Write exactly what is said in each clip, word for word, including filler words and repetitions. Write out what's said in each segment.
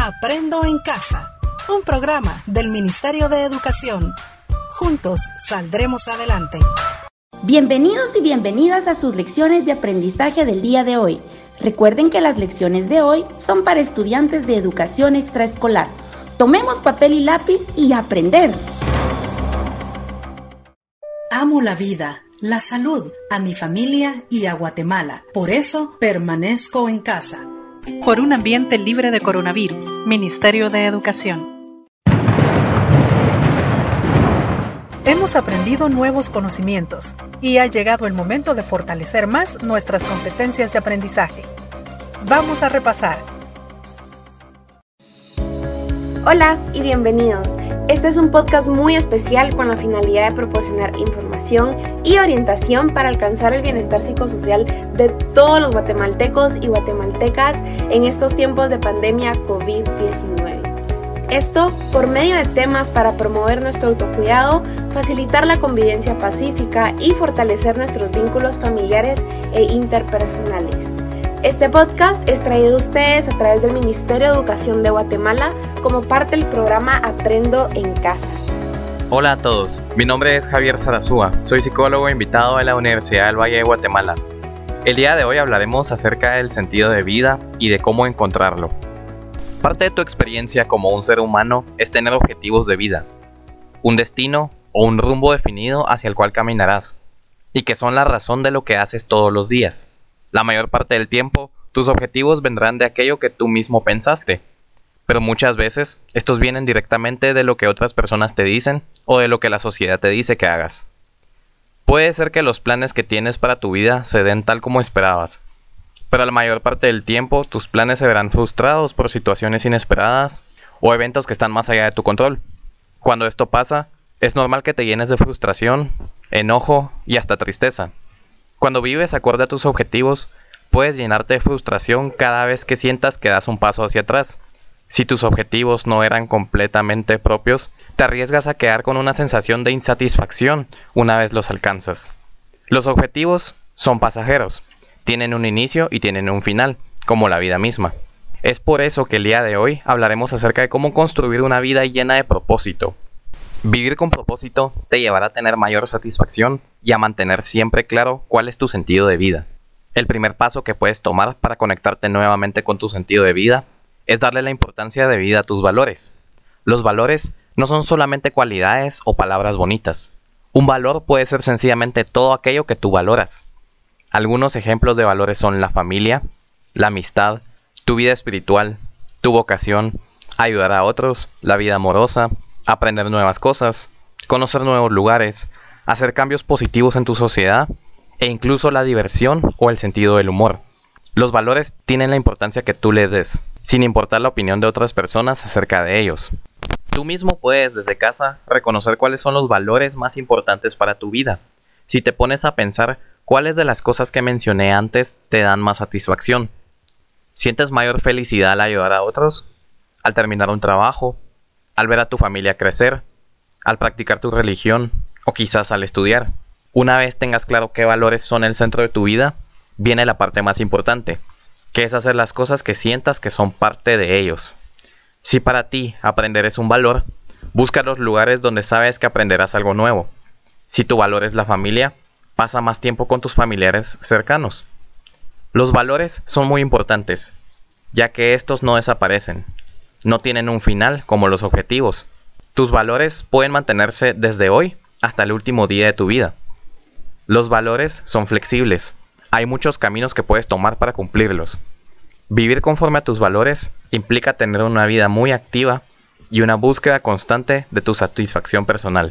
Aprendo en Casa, un programa del Ministerio de Educación. Juntos saldremos adelante. Bienvenidos y bienvenidas a sus lecciones de aprendizaje del día de hoy. Recuerden que las lecciones de hoy son para estudiantes de educación extraescolar. Tomemos papel y lápiz y aprender. Amo la vida, la salud, a mi familia y a Guatemala. Por eso permanezco en casa. Por un ambiente libre de coronavirus, Ministerio de Educación. Hemos aprendido nuevos conocimientos y ha llegado el momento de fortalecer más nuestras competencias de aprendizaje. Vamos a repasar. Hola y bienvenidos. Este es un podcast muy especial con la finalidad de proporcionar información y orientación para alcanzar el bienestar psicosocial de todos los guatemaltecos y guatemaltecas en estos tiempos de pandemia covid diecinueve. Esto por medio de temas para promover nuestro autocuidado, facilitar la convivencia pacífica y fortalecer nuestros vínculos familiares e interpersonales. Este podcast es traído a ustedes a través del Ministerio de Educación de Guatemala como parte del programa Aprendo en Casa. Hola a todos, mi nombre es Javier Sarazúa, soy psicólogo invitado de la Universidad del Valle de Guatemala. El día de hoy hablaremos acerca del sentido de vida y de cómo encontrarlo. Parte de tu experiencia como un ser humano es tener objetivos de vida, un destino o un rumbo definido hacia el cual caminarás, y que son la razón de lo que haces todos los días. La mayor parte del tiempo, tus objetivos vendrán de aquello que tú mismo pensaste, pero muchas veces estos vienen directamente de lo que otras personas te dicen o de lo que la sociedad te dice que hagas. Puede ser que los planes que tienes para tu vida se den tal como esperabas, pero la mayor parte del tiempo tus planes se verán frustrados por situaciones inesperadas o eventos que están más allá de tu control. Cuando esto pasa, es normal que te llenes de frustración, enojo y hasta tristeza. Cuando vives acorde a tus objetivos, puedes llenarte de frustración cada vez que sientas que das un paso hacia atrás. Si tus objetivos no eran completamente propios, te arriesgas a quedar con una sensación de insatisfacción una vez los alcanzas. Los objetivos son pasajeros, tienen un inicio y tienen un final, como la vida misma. Es por eso que el día de hoy hablaremos acerca de cómo construir una vida llena de propósito. Vivir con propósito te llevará a tener mayor satisfacción y a mantener siempre claro cuál es tu sentido de vida. El primer paso que puedes tomar para conectarte nuevamente con tu sentido de vida es darle la importancia de vida a tus valores. Los valores no son solamente cualidades o palabras bonitas. Un valor puede ser sencillamente todo aquello que tú valoras. Algunos ejemplos de valores son la familia, la amistad, tu vida espiritual, tu vocación, ayudar a otros, la vida amorosa, aprender nuevas cosas, conocer nuevos lugares, hacer cambios positivos en tu sociedad e incluso la diversión o el sentido del humor. Los valores tienen la importancia que tú le des, sin importar la opinión de otras personas acerca de ellos. Tú mismo puedes desde casa reconocer cuáles son los valores más importantes para tu vida. Si te pones a pensar cuáles de las cosas que mencioné antes te dan más satisfacción. ¿Sientes mayor felicidad al ayudar a otros? ¿Al terminar un trabajo? ¿Al ver a tu familia crecer? ¿Al practicar tu religión? ¿O quizás al estudiar? Una vez tengas claro qué valores son el centro de tu vida, viene la parte más importante, que es hacer las cosas que sientas que son parte de ellos. Si para ti aprender es un valor, busca los lugares donde sabes que aprenderás algo nuevo. Si tu valor es la familia, pasa más tiempo con tus familiares cercanos. Los valores son muy importantes, ya que estos no desaparecen. No tienen un final como los objetivos. Tus valores pueden mantenerse desde hoy hasta el último día de tu vida. Los valores son flexibles. Hay muchos caminos que puedes tomar para cumplirlos. Vivir conforme a tus valores implica tener una vida muy activa y una búsqueda constante de tu satisfacción personal.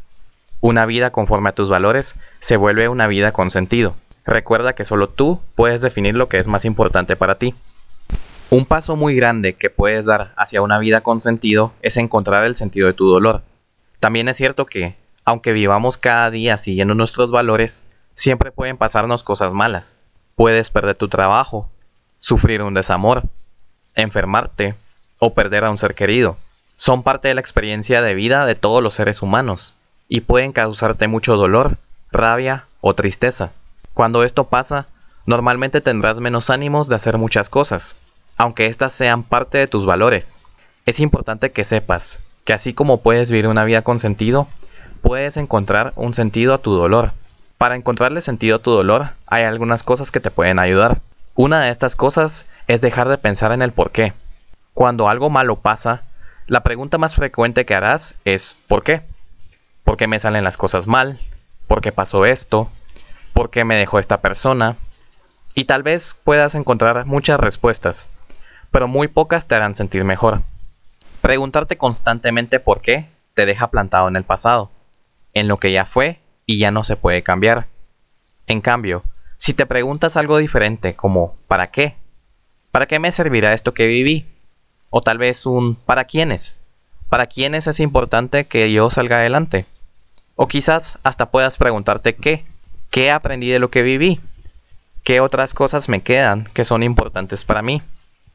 Una vida conforme a tus valores se vuelve una vida con sentido. Recuerda que solo tú puedes definir lo que es más importante para ti. Un paso muy grande que puedes dar hacia una vida con sentido es encontrar el sentido de tu dolor. También es cierto que, aunque vivamos cada día siguiendo nuestros valores, siempre pueden pasarnos cosas malas. Puedes perder tu trabajo, sufrir un desamor, enfermarte o perder a un ser querido. Son parte de la experiencia de vida de todos los seres humanos y pueden causarte mucho dolor, rabia o tristeza. Cuando esto pasa, normalmente tendrás menos ánimos de hacer muchas cosas, aunque éstas sean parte de tus valores. Es importante que sepas que así como puedes vivir una vida con sentido, puedes encontrar un sentido a tu dolor. Para encontrarle sentido a tu dolor, hay algunas cosas que te pueden ayudar. Una de estas cosas es dejar de pensar en el por qué. Cuando algo malo pasa, la pregunta más frecuente que harás es ¿por qué? ¿Por qué me salen las cosas mal? ¿Por qué pasó esto? ¿Por qué me dejó esta persona? Y tal vez puedas encontrar muchas respuestas, pero muy pocas te harán sentir mejor. Preguntarte constantemente por qué te deja plantado en el pasado, en lo que ya fue y ya no se puede cambiar. En cambio, si te preguntas algo diferente como ¿para qué? ¿Para qué me servirá esto que viví? O tal vez un ¿para quiénes? ¿Para quiénes es importante que yo salga adelante? O quizás hasta puedas preguntarte ¿qué? ¿Qué aprendí de lo que viví? ¿Qué otras cosas me quedan que son importantes para mí?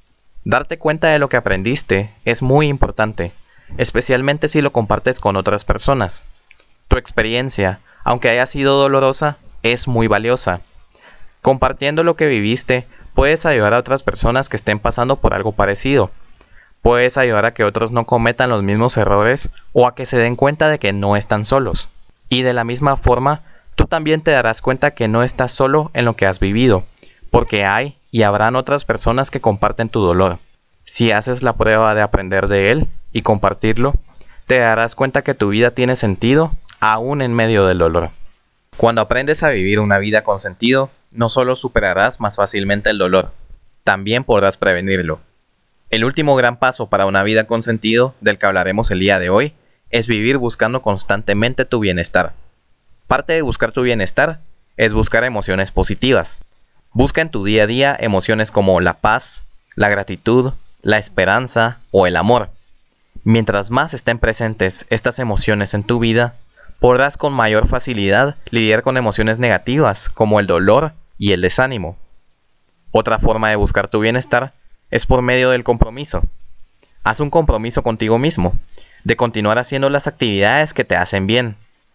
Darte cuenta de lo que aprendiste es muy importante, especialmente si lo compartes con otras personas. Tu experiencia, aunque haya sido dolorosa, es muy valiosa. Compartiendo lo que viviste, puedes ayudar a otras personas que estén pasando por algo parecido. Puedes ayudar a que otros no cometan los mismos errores o a que se den cuenta de que no están solos. Y de la misma forma, tú también te darás cuenta que no estás solo en lo que has vivido, porque hay y habrán otras personas que comparten tu dolor. Si haces la prueba de aprender de él y compartirlo, te darás cuenta que tu vida tiene sentido aún en medio del dolor. Cuando aprendes a vivir una vida con sentido, no solo superarás más fácilmente el dolor, también podrás prevenirlo. El último gran paso para una vida con sentido, del que hablaremos el día de hoy, es vivir buscando constantemente tu bienestar. Parte de buscar tu bienestar es buscar emociones positivas. Busca en tu día a día emociones como la paz, la gratitud, la esperanza o el amor. Mientras más estén presentes estas emociones en tu vida, podrás con mayor facilidad lidiar con emociones negativas como el dolor y el desánimo. Otra forma de buscar tu bienestar es por medio del compromiso. Haz un compromiso contigo mismo, de continuar haciendo las actividades que te hacen bien,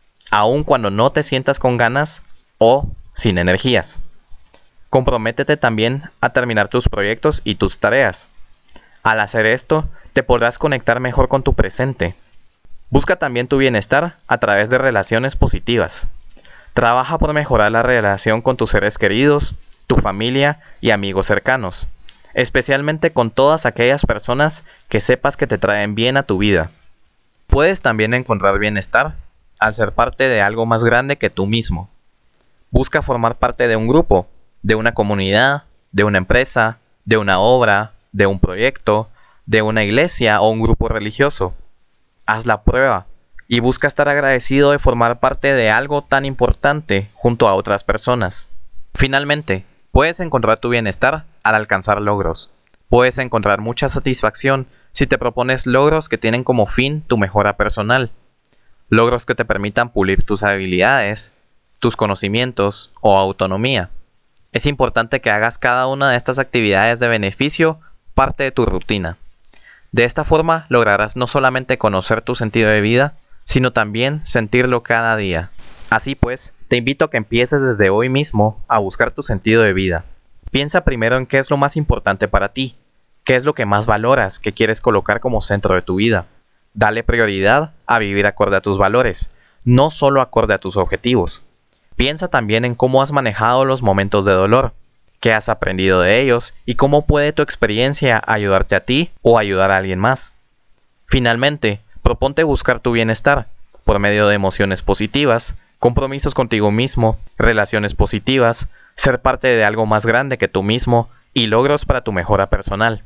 aun cuando no te sientas con ganas o sin energías. Comprométete también a terminar tus proyectos y tus tareas. Al hacer esto, te podrás conectar mejor con tu presente. Busca también tu bienestar a través de relaciones positivas. Trabaja por mejorar la relación con tus seres queridos, tu familia y amigos cercanos, especialmente con todas aquellas personas que sepas que te traen bien a tu vida. Puedes también encontrar bienestar al ser parte de algo más grande que tú mismo. Busca formar parte de un grupo, de una comunidad, de una empresa, de una obra, de un proyecto, de una iglesia o un grupo religioso. Haz la prueba y busca estar agradecido de formar parte de algo tan importante junto a otras personas. Finalmente, puedes encontrar tu bienestar al alcanzar logros. Puedes encontrar mucha satisfacción si te propones logros que tienen como fin tu mejora personal. Logros que te permitan pulir tus habilidades, tus conocimientos o autonomía. Es importante que hagas cada una de estas actividades de beneficio parte de tu rutina. De esta forma lograrás no solamente conocer tu sentido de vida, sino también sentirlo cada día. Así pues, te invito a que empieces desde hoy mismo a buscar tu sentido de vida. Piensa primero en qué es lo más importante para ti, qué es lo que más valoras, que quieres colocar como centro de tu vida. Dale prioridad a vivir acorde a tus valores, no solo acorde a tus objetivos. Piensa también en cómo has manejado los momentos de dolor, qué has aprendido de ellos y cómo puede tu experiencia ayudarte a ti o ayudar a alguien más. Finalmente, proponte buscar tu bienestar por medio de emociones positivas, compromisos contigo mismo, relaciones positivas, ser parte de algo más grande que tú mismo y logros para tu mejora personal.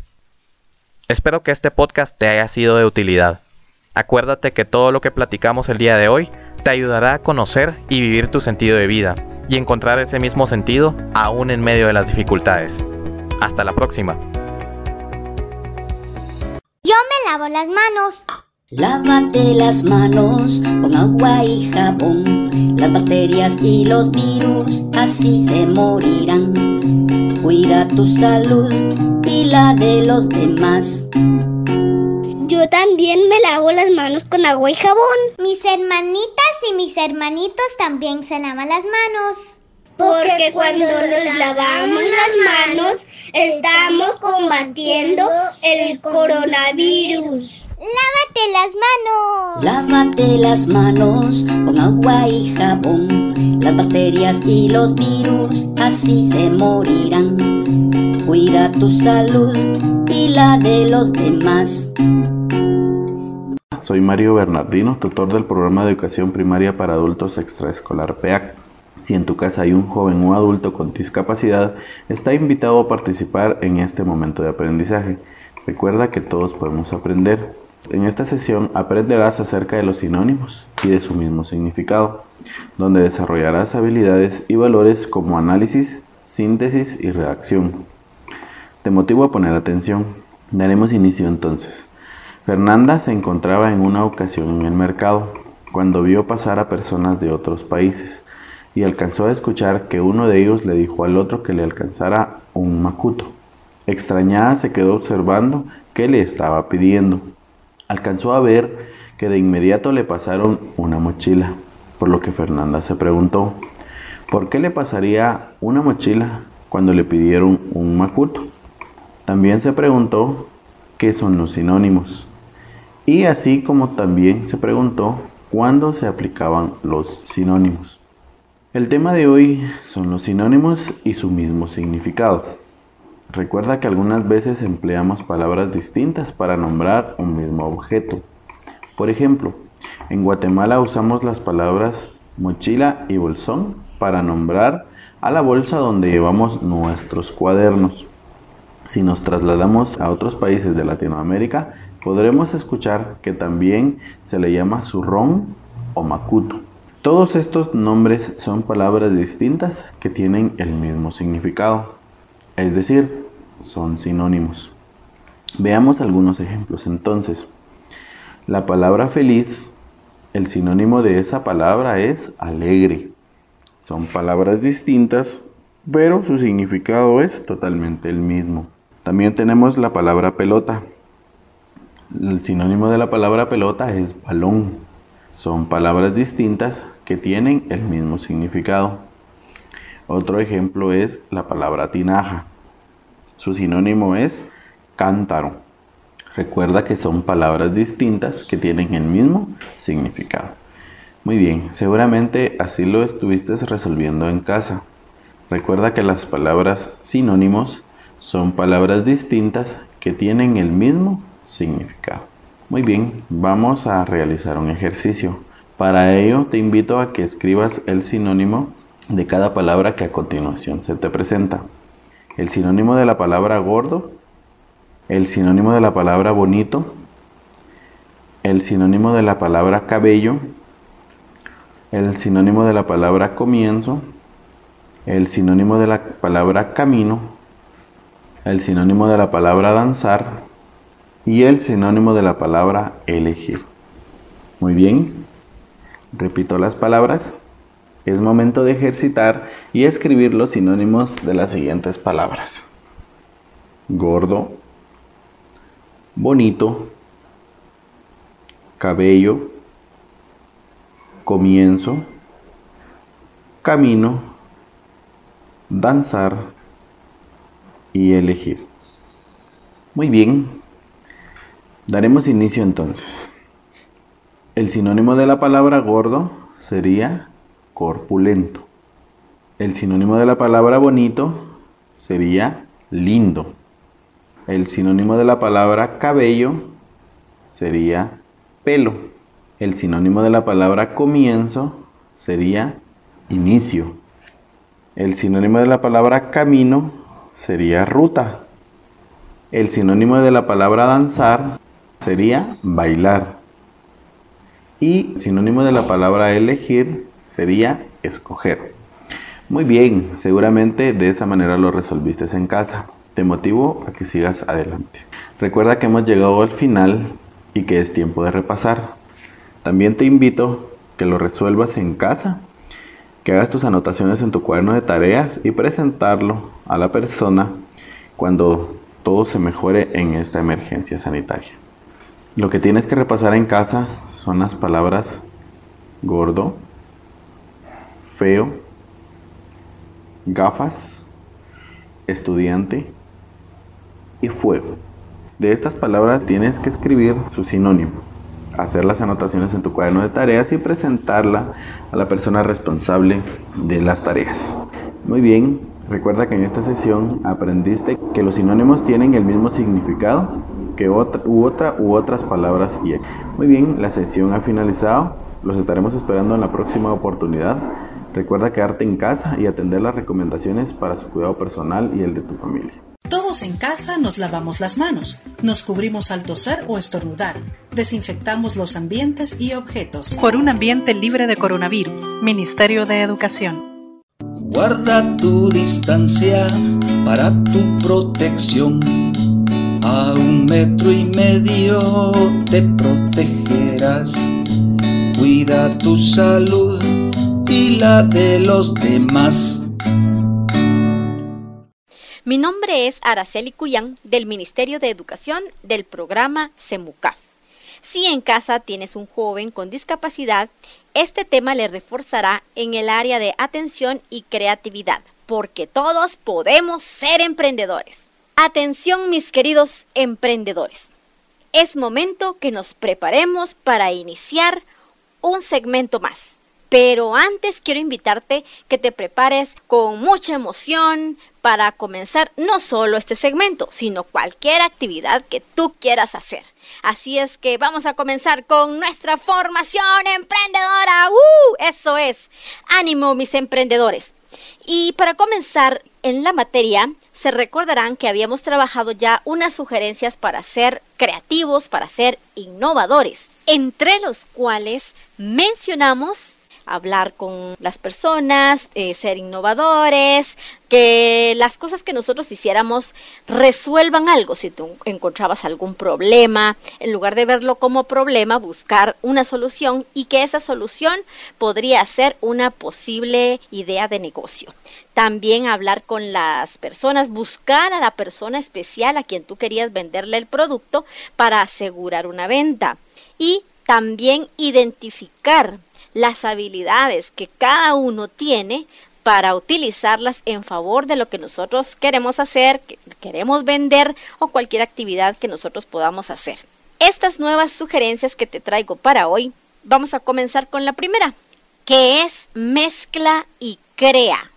Espero que este podcast te haya sido de utilidad. Acuérdate que todo lo que platicamos el día de hoy te ayudará a conocer y vivir tu sentido de vida y encontrar ese mismo sentido aún en medio de las dificultades. Hasta la próxima. Yo me lavo las manos. Lávate las manos con agua y jabón. Las bacterias y los virus así se morirán. Cuida tu salud y la de los demás. Yo también me lavo las manos con agua y jabón. Mis hermanitas y mis hermanitos también se lavan las manos. Porque cuando nos lavamos las manos, estamos combatiendo el coronavirus. ¡Lávate las manos! Lávate las manos con agua y jabón. Las bacterias y los virus así se morirán. Cuida tu salud y la de los demás. Soy Mario Bernardino, tutor del programa de educación primaria para adultos extraescolar P E A C. Si en tu casa hay un joven o adulto con discapacidad, está invitado a participar en este momento de aprendizaje. Recuerda que todos podemos aprender. En esta sesión aprenderás acerca de los sinónimos y de su mismo significado, donde desarrollarás habilidades y valores como análisis, síntesis y redacción. Te motivo a poner atención. Daremos inicio entonces. Fernanda se encontraba en una ocasión en el mercado, cuando vio pasar a personas de otros países, y alcanzó a escuchar que uno de ellos le dijo al otro que le alcanzara un macuto. Extrañada se quedó observando qué le estaba pidiendo. Alcanzó a ver que de inmediato le pasaron una mochila, por lo que Fernanda se preguntó, ¿por qué le pasaría una mochila cuando le pidieron un macuto? También se preguntó qué son los sinónimos, y así como también se preguntó cuándo se aplicaban los sinónimos. El tema de hoy son los sinónimos y su mismo significado. Recuerda que algunas veces empleamos palabras distintas para nombrar un mismo objeto. Por ejemplo, en Guatemala usamos las palabras mochila y bolsón para nombrar a la bolsa donde llevamos nuestros cuadernos. Si nos trasladamos a otros países de Latinoamérica, podremos escuchar que también se le llama zurrón o macuto. Todos estos nombres son palabras distintas que tienen el mismo significado. Es decir, son sinónimos. Veamos algunos ejemplos entonces. La palabra feliz, el sinónimo de esa palabra es alegre. Son palabras distintas, pero su significado es totalmente el mismo. También tenemos la palabra pelota. El sinónimo de la palabra pelota es balón. Son palabras distintas que tienen el mismo significado. Otro ejemplo es la palabra tinaja. Su sinónimo es cántaro. Recuerda que son palabras distintas que tienen el mismo significado. Muy bien, seguramente así lo estuviste resolviendo en casa. Recuerda que las palabras sinónimos son palabras distintas que tienen el mismo significado. Muy bien, vamos a realizar un ejercicio. Para ello te invito a que escribas el sinónimo de cada palabra que a continuación se te presenta. El sinónimo de la palabra gordo, el sinónimo de la palabra bonito, el sinónimo de la palabra cabello, el sinónimo de la palabra comienzo, el sinónimo de la palabra camino, el sinónimo de la palabra danzar y el sinónimo de la palabra elegir. Muy bien, repito las palabras. Es momento de ejercitar y escribir los sinónimos de las siguientes palabras: gordo, bonito, cabello, comienzo, camino, danzar y elegir. Muy bien, daremos inicio entonces. El sinónimo de la palabra gordo sería corpulento. El sinónimo de la palabra bonito sería lindo. El sinónimo de la palabra cabello sería pelo. El sinónimo de la palabra comienzo sería inicio. El sinónimo de la palabra camino sería ruta. El sinónimo de la palabra danzar sería bailar. Y el sinónimo de la palabra elegir sería escoger. Muy bien, seguramente de esa manera lo resolviste en casa. Te motivo a que sigas adelante. Recuerda que hemos llegado al final y que es tiempo de repasar. También te invito a que lo resuelvas en casa, que hagas tus anotaciones en tu cuaderno de tareas y presentarlo a la persona cuando todo se mejore en esta emergencia sanitaria. Lo que tienes que repasar en casa son las palabras gordo, feo, gafas, estudiante y fuego. De estas palabras tienes que escribir su sinónimo, hacer las anotaciones en tu cuaderno de tareas y presentarla a la persona responsable de las tareas. Muy bien, recuerda que en esta sesión aprendiste que los sinónimos tienen el mismo significado que otra u, otra, u otras palabras. Y muy bien, la sesión ha finalizado. Los estaremos esperando en la próxima oportunidad. Recuerda quedarte en casa y atender las recomendaciones para su cuidado personal y el de tu familia. Todos en casa nos lavamos las manos, nos cubrimos al toser o estornudar, desinfectamos los ambientes y objetos. Por un ambiente libre de coronavirus, Ministerio de Educación. Guarda tu distancia para tu protección. A un metro y medio te protegerás. Cuida tu salud y la de los demás. Mi nombre es Araceli Cuyán, del Ministerio de Educación del programa CEMUCAF. Si en casa tienes un joven con discapacidad, este tema le reforzará en el área de atención y creatividad, porque todos podemos ser emprendedores. Atención, mis queridos emprendedores. Es momento que nos preparemos para iniciar un segmento más. Pero antes quiero invitarte que te prepares con mucha emoción para comenzar no solo este segmento, sino cualquier actividad que tú quieras hacer. Así es que vamos a comenzar con nuestra formación emprendedora. ¡Uh! Eso es. ¡Ánimo, mis emprendedores! Y para comenzar en la materia, se recordarán que habíamos trabajado ya unas sugerencias para ser creativos, para ser innovadores, entre los cuales mencionamos hablar con las personas, eh, ser innovadores, que las cosas que nosotros hiciéramos resuelvan algo. Si tú encontrabas algún problema, en lugar de verlo como problema, buscar una solución y que esa solución podría ser una posible idea de negocio. También hablar con las personas, buscar a la persona especial a quien tú querías venderle el producto para asegurar una venta. Y también identificar las habilidades que cada uno tiene para utilizarlas en favor de lo que nosotros queremos hacer, que queremos vender o cualquier actividad que nosotros podamos hacer. Estas nuevas sugerencias que te traigo para hoy, vamos a comenzar con la primera, que es mezcla y crea.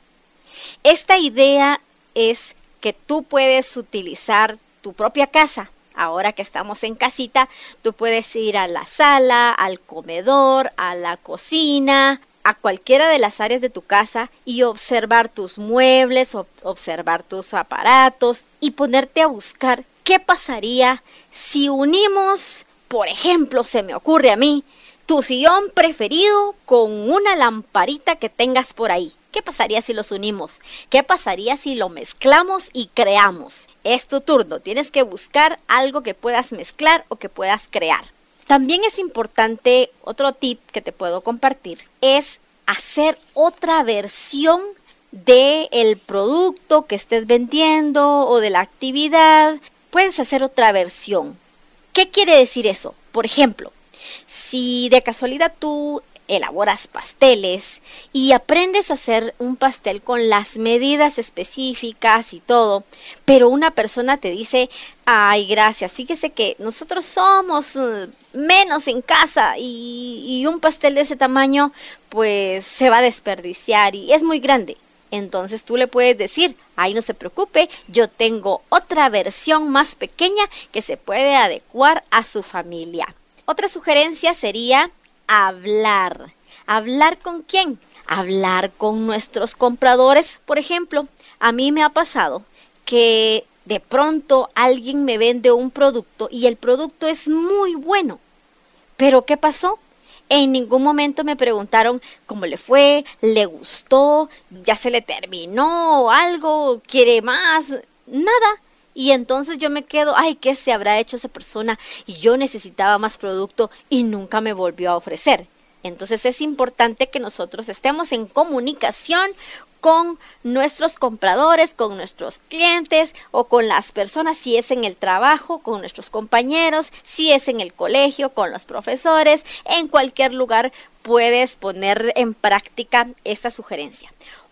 Esta idea es que tú puedes utilizar tu propia casa. Ahora que estamos en casita, tú puedes ir a la sala, al comedor, a la cocina, a cualquiera de las áreas de tu casa y observar tus muebles, observar tus aparatos y ponerte a buscar qué pasaría si unimos, por ejemplo, se me ocurre a mí, tu sillón preferido con una lamparita que tengas por ahí. ¿Qué pasaría si los unimos? ¿Qué pasaría si lo mezclamos y creamos? Es tu turno, tienes que buscar algo que puedas mezclar o que puedas crear. También es importante, otro tip que te puedo compartir, es hacer otra versión del producto que estés vendiendo o de la actividad. Puedes hacer otra versión. ¿Qué quiere decir eso? Por ejemplo, si de casualidad tú elaboras pasteles y aprendes a hacer un pastel con las medidas específicas y todo, pero una persona te dice, ay, gracias, fíjese que nosotros somos uh, menos en casa y, y un pastel de ese tamaño pues se va a desperdiciar y es muy grande. Entonces tú le puedes decir, ay, no se preocupe, yo tengo otra versión más pequeña que se puede adecuar a su familia. Otra sugerencia sería hablar. ¿Hablar con quién? Hablar con nuestros compradores. Por ejemplo, a mí me ha pasado que de pronto alguien me vende un producto y el producto es muy bueno. ¿Pero qué pasó? En ningún momento me preguntaron cómo le fue, le gustó, ya se le terminó algo, quiere más, nada. Y entonces yo me quedo, ay, ¿qué se habrá hecho esa persona? Y yo necesitaba más producto y nunca me volvió a ofrecer. Entonces es importante que nosotros estemos en comunicación con nuestros compradores, con nuestros clientes o con las personas, si es en el trabajo, con nuestros compañeros, si es en el colegio, con los profesores. En cualquier lugar puedes poner en práctica esta sugerencia.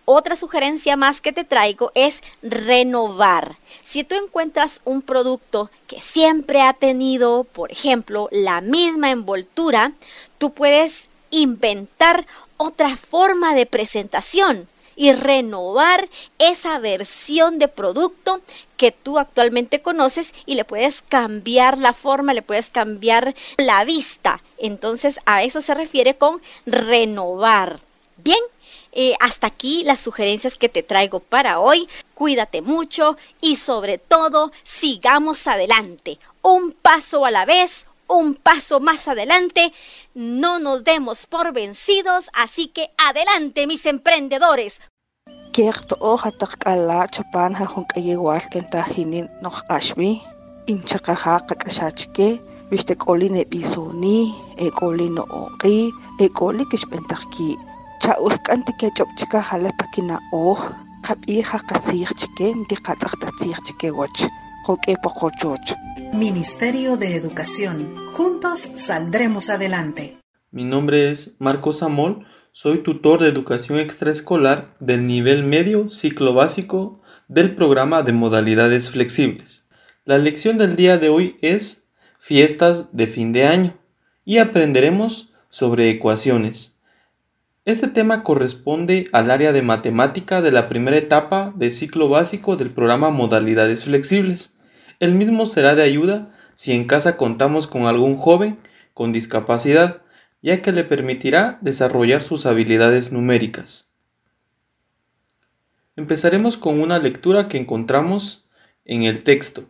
otra sugerencia más que te traigo es renovar. Si tú encuentras un producto que siempre ha tenido, por ejemplo, la misma envoltura, tú puedes inventar otra forma de presentación y renovar esa versión de producto que tú actualmente conoces y le puedes cambiar la forma, le puedes cambiar la vista. Entonces a eso se refiere con renovar. Bien, eh, hasta aquí las sugerencias que te traigo para hoy. Cuídate mucho y sobre todo sigamos adelante, un paso a la vez. Un paso más adelante, no nos demos por vencidos, así que adelante mis emprendedores. Kierto oja takala chapan ha hunkaye walken tahinin noch ashmi inchakaha kakashachke viste koli ne bisuni e koli no oqi e koli kishpentaki cha uskanti ke chopchika hale pakina oh qabi ha qasirchke ndi qatsaqtatsirchke watch qoke poqochoch. Ministerio de Educación. Juntos saldremos adelante. Mi nombre es Marcos Amol, soy tutor de educación extraescolar del nivel medio ciclo básico del programa de modalidades flexibles. La lección del día de hoy es fiestas de fin de año y aprenderemos sobre ecuaciones. Este tema corresponde al área de matemática de la primera etapa de ciclo básico del programa modalidades flexibles. El mismo será de ayuda si en casa contamos con algún joven con discapacidad, ya que le permitirá desarrollar sus habilidades numéricas. Empezaremos con una lectura que encontramos en el texto.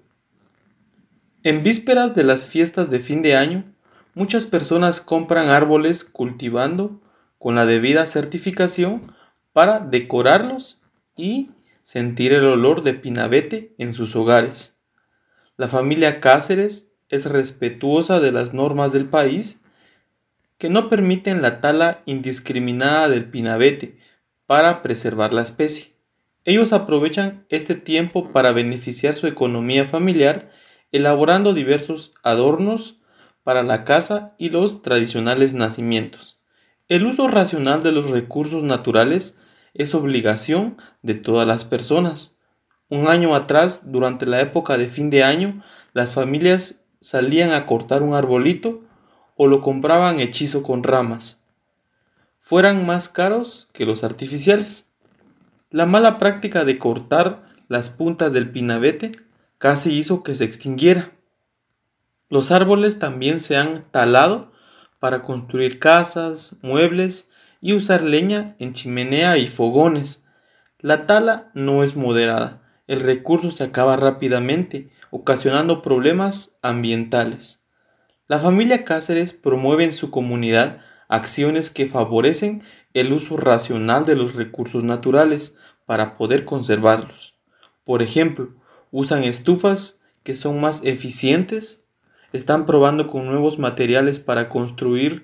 En vísperas de las fiestas de fin de año, muchas personas compran árboles cultivando con la debida certificación para decorarlos y sentir el olor de pinabete en sus hogares. La familia Cáceres es respetuosa de las normas del país que no permiten la tala indiscriminada del pinabete para preservar la especie. Ellos aprovechan este tiempo para beneficiar su economía familiar, elaborando diversos adornos para la casa y los tradicionales nacimientos. El uso racional de los recursos naturales es obligación de todas las personas. Un año atrás, durante la época de fin de año, las familias salían a cortar un arbolito o lo compraban hechizo con ramas, fueran más caros que los artificiales. La mala práctica de cortar las puntas del pinabete casi hizo que se extinguiera. Los árboles también se han talado para construir casas, muebles y usar leña en chimenea y fogones. La tala no es moderada. El recurso se acaba rápidamente, ocasionando problemas ambientales. La familia Cáceres promueve en su comunidad acciones que favorecen el uso racional de los recursos naturales para poder conservarlos. Por ejemplo, usan estufas que son más eficientes, están probando con nuevos materiales para construir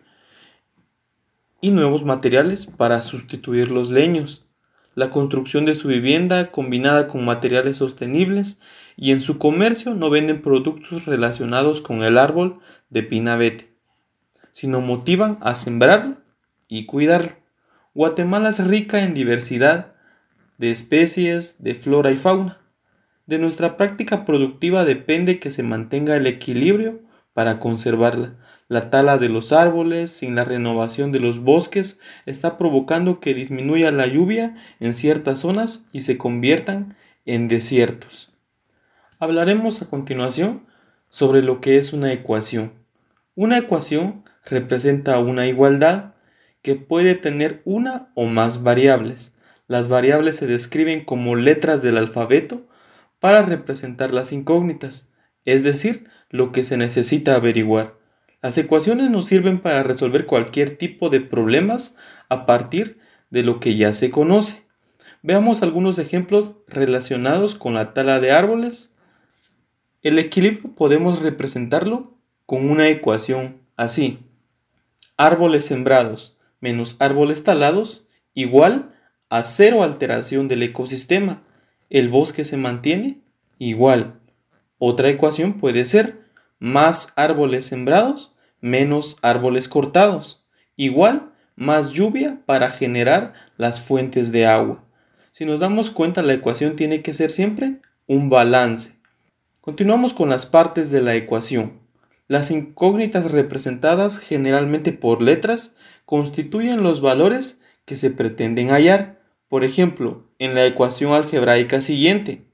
y nuevos materiales para sustituir los leños. La construcción de su vivienda combinada con materiales sostenibles y en su comercio no venden productos relacionados con el árbol de pinabete, sino motivan a sembrarlo y cuidarlo. Guatemala es rica en diversidad de especies, de flora y fauna. De nuestra práctica productiva depende que se mantenga el equilibrio para conservarla. La tala de los árboles sin la renovación de los bosques está provocando que disminuya la lluvia en ciertas zonas y se conviertan en desiertos. Hablaremos a continuación sobre lo que es una ecuación. Una ecuación representa una igualdad que puede tener una o más variables. Las variables se describen como letras del alfabeto para representar las incógnitas, es decir, lo que se necesita averiguar. Las ecuaciones nos sirven para resolver cualquier tipo de problemas a partir de lo que ya se conoce. Veamos algunos ejemplos relacionados con la tala de árboles. El equilibrio podemos representarlo con una ecuación así: árboles sembrados menos árboles talados igual a cero alteración del ecosistema. El bosque se mantiene igual. Otra ecuación puede ser más árboles sembrados menos árboles cortados igual más lluvia para generar las fuentes de agua. si nos damos cuenta, la ecuación tiene que ser siempre un balance. Continuamos con las partes de la ecuación. Las incógnitas representadas generalmente por letras constituyen los valores que se pretenden hallar. Por ejemplo, en la ecuación algebraica siguiente,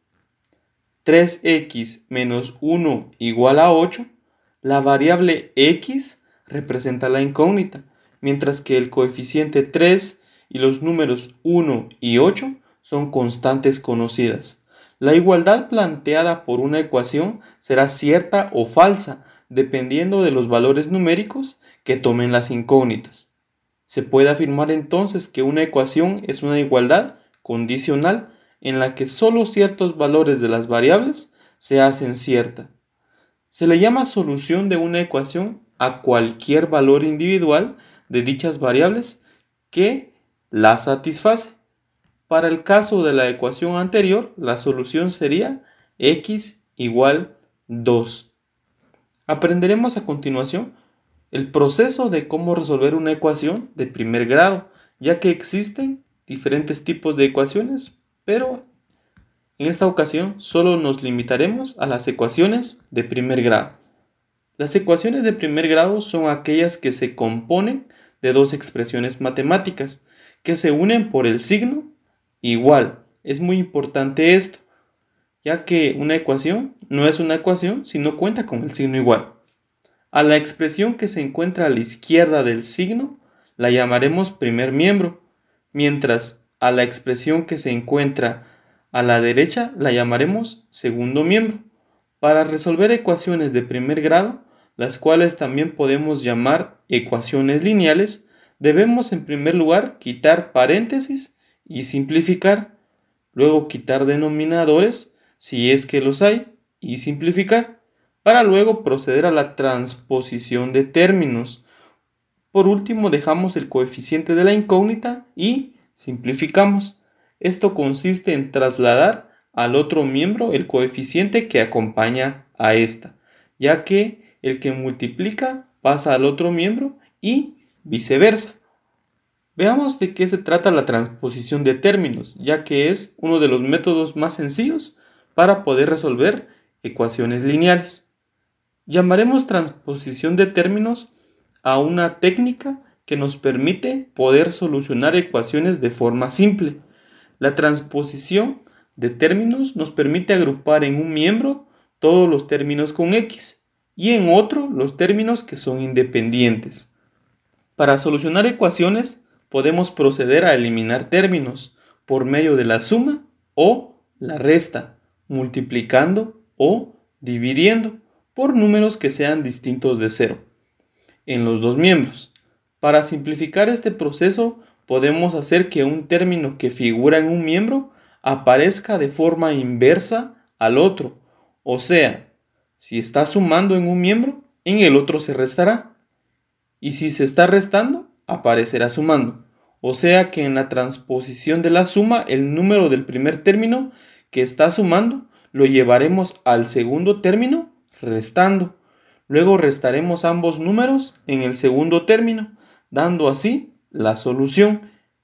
tres equis menos uno igual a ocho, la variable x representa la incógnita, mientras que el coeficiente tres y los números uno y ocho son constantes conocidas. La igualdad planteada por una ecuación será cierta o falsa, dependiendo de los valores numéricos que tomen las incógnitas. Se puede afirmar entonces que una ecuación es una igualdad condicional en la que solo ciertos valores de las variables se hacen cierta. Se le llama solución de una ecuación a cualquier valor individual de dichas variables que la satisface. Para el caso de la ecuación anterior, la solución sería x igual dos. Aprenderemos a continuación el proceso de cómo resolver una ecuación de primer grado, ya que existen diferentes tipos de ecuaciones, pero en esta ocasión solo nos limitaremos a las ecuaciones de primer grado. Las ecuaciones de primer grado son aquellas que se componen de dos expresiones matemáticas que se unen por el signo igual. Es muy importante esto, ya que una ecuación no es una ecuación si no cuenta con el signo igual. A la expresión que se encuentra a la izquierda del signo la llamaremos primer miembro, mientras a la expresión que se encuentra a la derecha la llamaremos segundo miembro. Para resolver ecuaciones de primer grado, las cuales también podemos llamar ecuaciones lineales, debemos en primer lugar quitar paréntesis y simplificar, luego quitar denominadores si es que los hay y simplificar, para luego proceder a la transposición de términos. Por último, dejamos el coeficiente de la incógnita y simplificamos. Esto consiste en trasladar al otro miembro el coeficiente que acompaña a esta, ya que el que multiplica pasa al otro miembro y viceversa. Veamos de qué se trata la transposición de términos, ya que es uno de los métodos más sencillos para poder resolver ecuaciones lineales. Llamaremos transposición de términos a una técnica que nos permite poder solucionar ecuaciones de forma simple. La transposición de términos nos permite agrupar en un miembro todos los términos con x y en otro los términos que son independientes. Para solucionar ecuaciones podemos proceder a eliminar términos por medio de la suma o la resta, multiplicando o dividiendo por números que sean distintos de cero en los dos miembros. Para simplificar este proceso podemos hacer que un término que figura en un miembro aparezca de forma inversa al otro, o sea, si está sumando en un miembro, en el otro se restará, y si se está restando, aparecerá sumando. O sea que en la transposición de la suma, el número del primer término que está sumando lo llevaremos al segundo término restando. Luego restaremos ambos números en el segundo término, dando así la solución,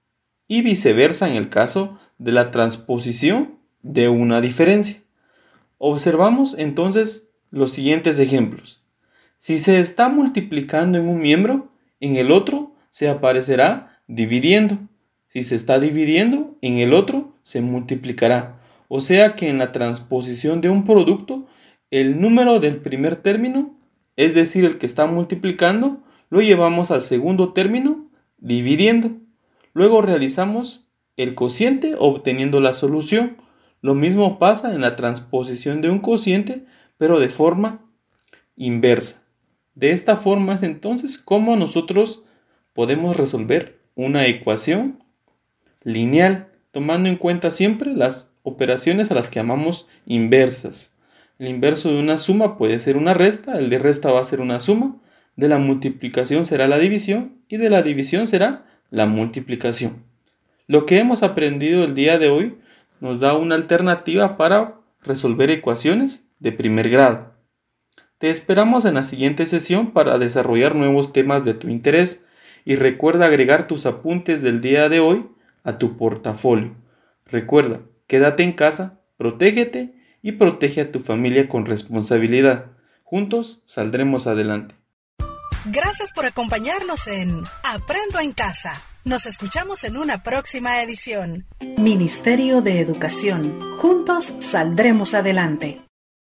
y viceversa en el caso de la transposición de una diferencia. Observamos entonces los siguientes ejemplos. Si se está multiplicando en un miembro, en el otro se aparecerá dividiendo. Si se está dividiendo, en el otro se multiplicará. O sea que en la transposición de un producto, el número del primer término, es decir, el que está multiplicando, lo llevamos al segundo término dividiendo. Luego realizamos el cociente obteniendo la solución. Lo mismo pasa en la transposición de un cociente, pero de forma inversa. De esta forma es entonces como nosotros podemos resolver una ecuación lineal, tomando en cuenta siempre las operaciones a las que llamamos inversas. El inverso de una suma puede ser una resta, el de resta va a ser una suma, de la multiplicación será la división y de la división será la multiplicación. Lo que hemos aprendido el día de hoy nos da una alternativa para resolver ecuaciones de primer grado. Te esperamos en la siguiente sesión para desarrollar nuevos temas de tu interés y recuerda agregar tus apuntes del día de hoy a tu portafolio. Recuerda, quédate en casa, protégete y protege a tu familia con responsabilidad. Juntos saldremos adelante. Gracias por acompañarnos en Aprendo en Casa. Nos escuchamos en una próxima edición. Ministerio de Educación. Juntos saldremos adelante.